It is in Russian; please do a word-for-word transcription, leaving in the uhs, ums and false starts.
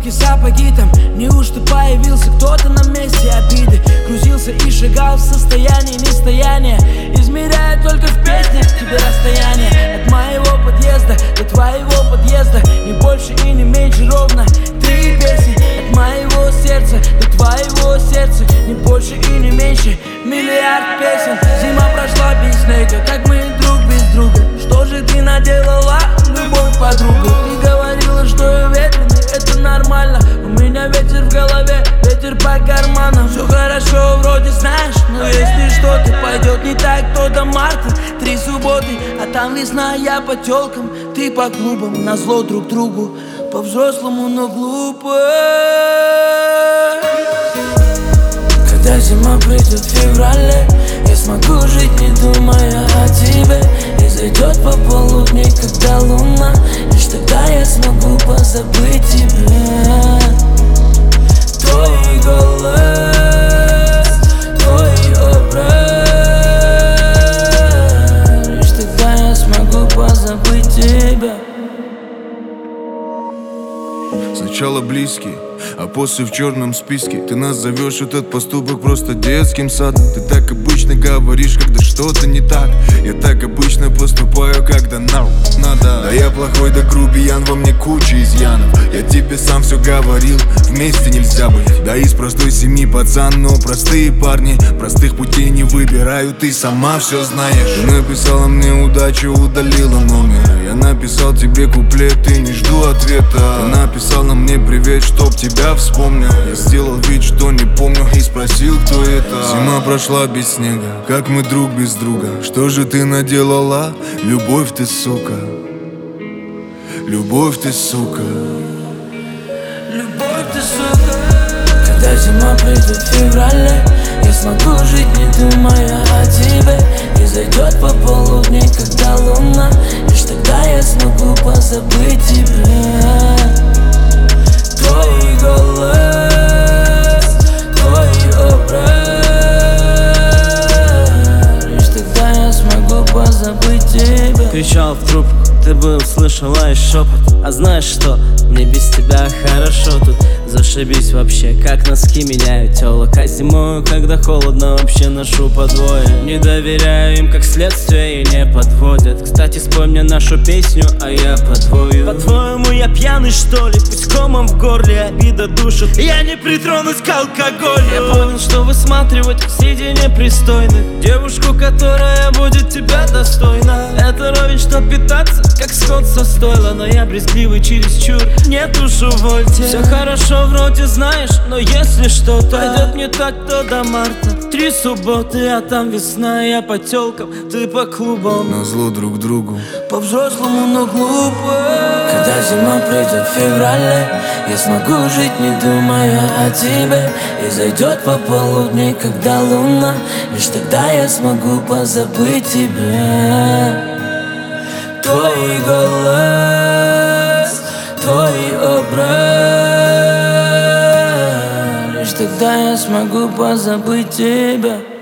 ботинки, сапоги там. Неужто появился кто-то на месте обиды? Крутился и шагал в состоянии нестояния, измеряя только в песнях тебе расстояние. От моего подъезда до твоего подъезда не больше и не меньше, ровно три песни. От моего сердца до твоего сердца не больше и не меньше, миллиард песен. Зима прошла без снега, как мы друг без друга. Что же ты наделала, любовь, подруга? Ты говорила, что я ветреный, это нормально. У меня ветер в голове, ветер по карманам. Все хорошо, вроде знаешь, но если что-то пойдет не так, то до марта три субботы, а там весна, я по телкам, ты по клубам. Назло друг другу, по-взрослому, но глупо. Когда зима придет в феврале, я смогу жить, не думая о тебе. И зайдет пополудни, когда луна, лишь тогда я смогу позабыть тебя. Твой голос, твой образ, лишь тогда я смогу позабыть тебя. Сначала близкий, а после в черном списке. Ты назовешь этот поступок просто детским садом. Ты так обычно говоришь, когда что-то не так. Я так обычно поступаю, когда нам надо. Да я плохой, да грубиян, во мне куча изъянов. Я тебе сам все говорил, вместе нельзя быть. Да из простой семьи пацан, но простые парни простых путей не выбирают, ты сама все знаешь. Ты написала мне удачу, удалила номер. Я написал тебе куплет, ты не жду ответа. Ты написала мне привет, чтоб тебя вспомнил. Я сделал вид, что не помню, и спросил, кто это. Зима прошла без снега, как мы друг без друга. Что же ты наделала? Любовь ты, сука. Любовь ты, сука. Любовь ты, сука. Когда зима придет в феврале, я смогу жить, не думая о тебе. И зайдет пополудни, когда луна, лишь тогда я смогу позабыть тебя. Твой голос, твой образ, лишь тогда я смогу позабыть тебя. Кричал в трубку, ты бы услышала и шепот. А знаешь что, мне без тебя хорошо тут. Зашибись вообще, как носки меняют тёлок. А зимою, когда холодно, вообще ношу по двое. Не доверяю им, как следствие, и не подводят. Кстати, спой мне нашу песню, а я подвою. По-твоему, я пьяный, что ли? Пусть комом в горле обида душит, я не притронусь к алкоголю. Я понял, что высматривать среди непристойных девушку, которая будет тебя достойна. Это ровень, что питаться, как скот со стойла. Но я брезгливый чересчур, не душу вольте. Все хорошо, вроде знаешь, но если что-то пойдет не так, то до марта три субботы, а там весна, я по телкам, ты по клубам. Назло друг другу, по-взрослому, но глупо. Когда зима придет в феврале, я смогу жить, не думая о тебе. И зайдет пополудни, когда луна, лишь тогда я смогу позабыть тебя. Твой голос, твой образ, лишь тогда я смогу позабыть тебя.